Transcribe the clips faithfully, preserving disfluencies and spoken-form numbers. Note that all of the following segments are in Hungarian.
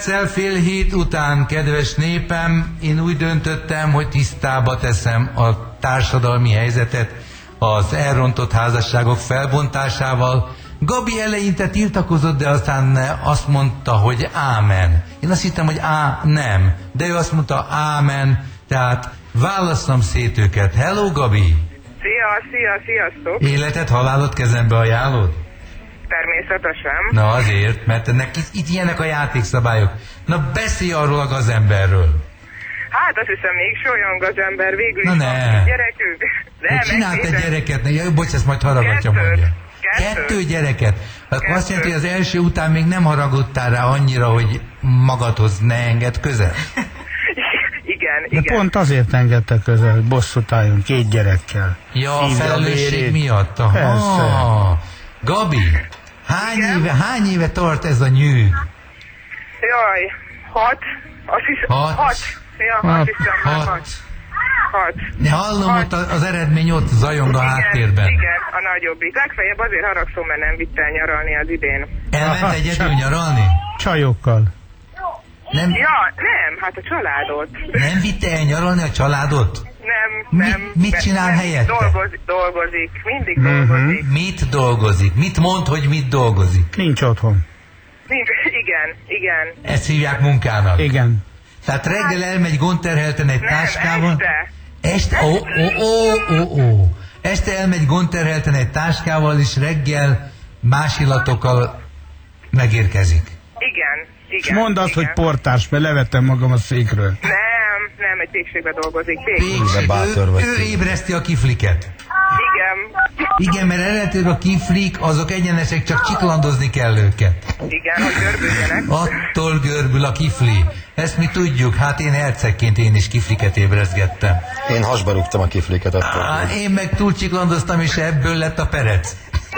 perccel fél hét után, kedves népem, én úgy döntöttem, hogy tisztába teszem a társadalmi helyzetet az elrontott házasságok felbontásával. Gabi eleinte tiltakozott, de aztán azt mondta, hogy ámen. Én azt hittem, hogy á, nem. De ő azt mondta, ámen. Tehát válasszam szét őket. Hello, Gabi! Szia, szia, sziasztok! Életed, halálod kezembe ajánlod? Természetesen. Na azért, mert ennek itt, itt ilyenek a játékszabályok. Na beszélj arról a gazemberről. Hát azt hiszem, mégse olyan gazember, végül Na is ne. van gyerekük. De Csinált egy gyereket, ne, jaj, bocs, ezt majd Kettőt. haragatja mondja. Kettőt. Kettő gyereket. Akkor azt Kettőt. jelenti, hogy az első után még nem haragudtál rá annyira, hogy magadhoz ne engedd közel? Igen, De igen. pont azért engedte közel, hogy bosszút álljon két gyerekkel. Ja, a Szívja, felelősség vérét. miatt. Persze. Aha. Gabi, hány éve, hány éve tart ez a nyű? Jaj, hat. Azt hiszem, Hat. hat. Ja, Hat. azt hiszem, már hat. Hat. Hat. Ne hallom, ott a- az eredmény ott zajong a háttérben. Igen, igen, a nagyobbik. Legfeljebb azért haragszom, mert nem vitt el nyaralni az idén. Elment Aha, egyedül csak- nyaralni? Csajokkal. Nem, Ja, nem, hát a családot. nem vitte el nyaralni a családot? Nem, Mi- nem. mit nem, csinál nem. helyette? Dolgozik, dolgozik, mindig Mhm. dolgozik. Mit dolgozik? Mit mond, hogy mit dolgozik? Nincs otthon. Mind, igen, igen. Ezt hívják munkának. Igen. Tehát reggel elmegy gondterhelten egy Nem, táskával. este. Este, ó, ó, ó, ó, ó. Este elmegy gondterhelten egy táskával, és reggel más illatokkal megérkezik. Igen, igen. És mondd azt, igen. hogy portárs, mert levettem magam a székről. Nem, nem, egy pékségben dolgozik. Pékség. Pékség, bátor ő, vagy ő te. ébreszti a kifliket. Igen. Igen, mert eredetileg a kiflik, azok egyenesek, csak csiklandozni kell őket. Igen, hogy görbüljenek. Attól görbül a kifli. Ezt mi tudjuk, hát én hercegként én is kifliket ébreszgettem. Én hasba rúgtam a kifléket attól. Á, én meg túl csiklandoztam, és ebből lett a perec.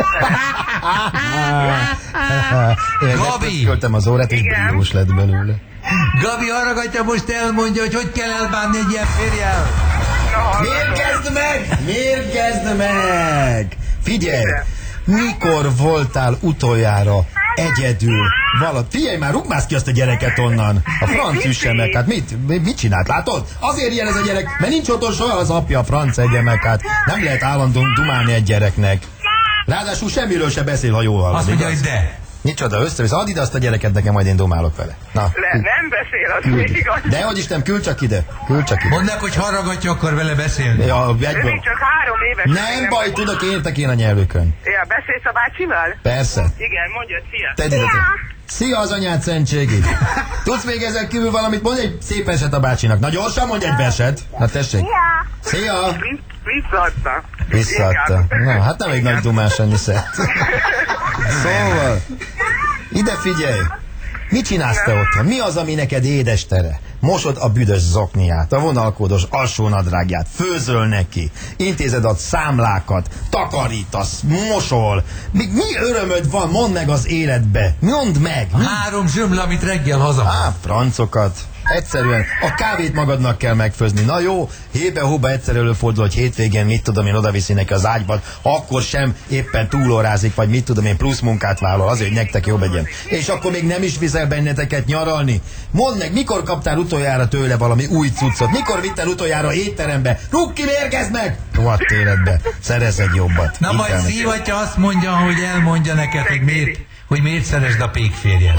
Én Gabi! megköltem az órát, és Igen. billós lett belőle. Gabi arragatja, most elmondja, hogy hogy kell elbánni egy ilyen férjel. Miért kezd meg? Miért kezd meg? Figyelj! Mikor voltál utoljára egyedül? Vala, figyelj már, rúgmász ki azt a gyereket onnan. A franc üsse meg, hát mit, mit csinált? Látod? Azért ilyen ez a gyerek, mert nincs otthon soha az apja, a franc egye meg, hát nem lehet állandóan dumálni egy gyereknek. Ráadásul semmiről se beszél, ha jól hallod. Azt mondja, hogy igaz? de. Micsoda, össze-vissza, add ide azt a gyereket nekem, majd én domálok vele. Na, Le, nem beszél, az még igaz. dehogy is nem, küld csak ide, küld csak ide. Mondd meg, hogy harragatja, akar vele beszélni. Ja, Ő egyből. még csak három éves. Nem baj, tudok, értek én a nyelvükön. Ja, beszélsz a bácsival? Persze. Igen, mondja, szia. Tedd ide, te. Szia az anyád szentségig! Tudsz még ezek kívül valamit? Mondj egy szép verset a bácsinak. Na gyorsan mondj egy verset. Hát tessék. Szia! Visszaadta. Visszaadta. Inkább. Na, hát nem egy nagy dumás annyi szert. Szóval, ide figyelj! Mit csinálsz te otthon? Mi az, ami neked édes tere? Mosod a büdös zokniát, a vonalkódos alsónadrágját, főzöl neki, intézed a számlákat, takarítasz, mosol. Mi, mi örömöd van? Mondd meg az életbe. Mondd meg! Mi? Három zsömle, amit reggel haza. Á, francokat. Egyszerűen a kávét magadnak kell megfőzni. Na jó, hébe-hóba egyszer előfordul, hogy hétvégén mit tudom én odaviszi neki az ágyban, akkor sem éppen túlórázik, vagy mit tudom én plusz munkát vállal, azért, hogy nektek jobb legyen. És akkor még nem is viszel benneteket nyaralni. Mondd meg, mikor kaptál utoljára tőle valami új cuccot? Mikor vittel utoljára étterembe? Rúgj ki, mérgezd meg! Rohadt életbe. Szerez egy jobbat. Na majd Internet. szívatja azt mondja, hogy elmondja neked, hogy miért, hogy miért szeresd a pékférjed.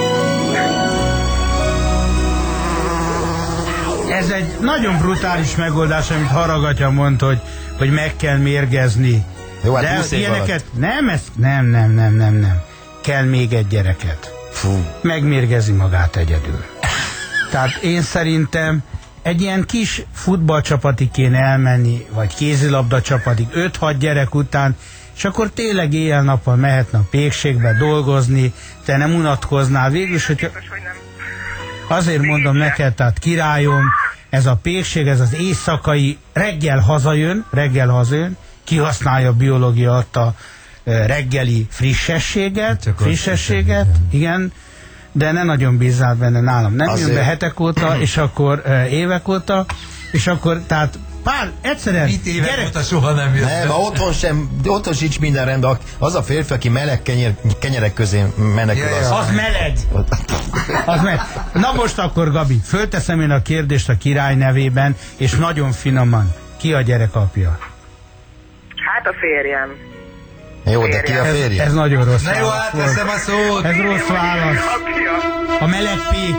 Ez egy nagyon brutális megoldás, amit Haragatya mondta, hogy, hogy meg kell mérgezni. Jó, hát De húsz év ilyeneket, nem, ez, nem, nem, nem, nem, nem. Kell még egy gyereket. Fú. Megmérgezi magát egyedül. Tehát én szerintem egy ilyen kis futballcsapatig kéne elmenni, vagy kézilabda csapatig, öt-hat gyerek után, és akkor tényleg éjjel-nappal mehetne a pékségbe dolgozni, te nem unatkoznál végül, hogyha... Biztos, hogy nem. Azért mondom neked, tehát királyom, ez a pékség, ez az éjszakai, reggel hazajön, reggel hazajön, kihasználja a biológia adta e, reggeli frissességet, Csak azt frissességet, hiszem, igen, de ne nagyon bízzál benne nálam. Nem Azért- jön be hetek óta, és akkor e, évek óta, és akkor, tehát Pál, egyszerűen, Mit évek gyere, óta soha nem jött. Nem, otthon sem, otthon sincs minden rendben. Az a férfi, aki meleg kenyer, kenyerek közé menekül. Ja, ja. Az. az meleg. Az meleg. Na most akkor, Gabi, fölteszem én a kérdést a király nevében, és nagyon finoman. Ki a gyerek apja? Hát a férjem. Jó, de ki a Ez, férje? ez nagyon rossz Na jó, válasz volt. átveszem a szót. Ez rossz válasz. Apja. A meleg pék.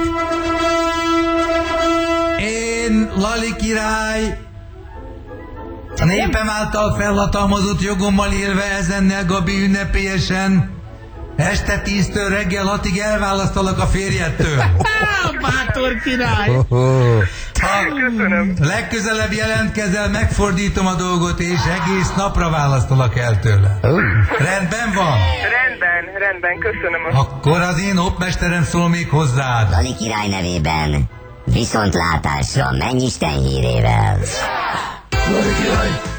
Én, Lali király, a népem által felhatalmazott jogommal élve ezennel, Gabi, ünnepélyesen este tíztől reggel hatig elválasztalak a férjettől. Bátor király. Oh, oh. Köszönöm. Legközelebb jelentkezel, megfordítom a dolgot, és egész napra választalak el tőle. Rendben van? Rendben, rendben, köszönöm. A... Akkor az én opmesterem szól még hozzád. Lali király nevében viszontlátásra Mennyisten hírével.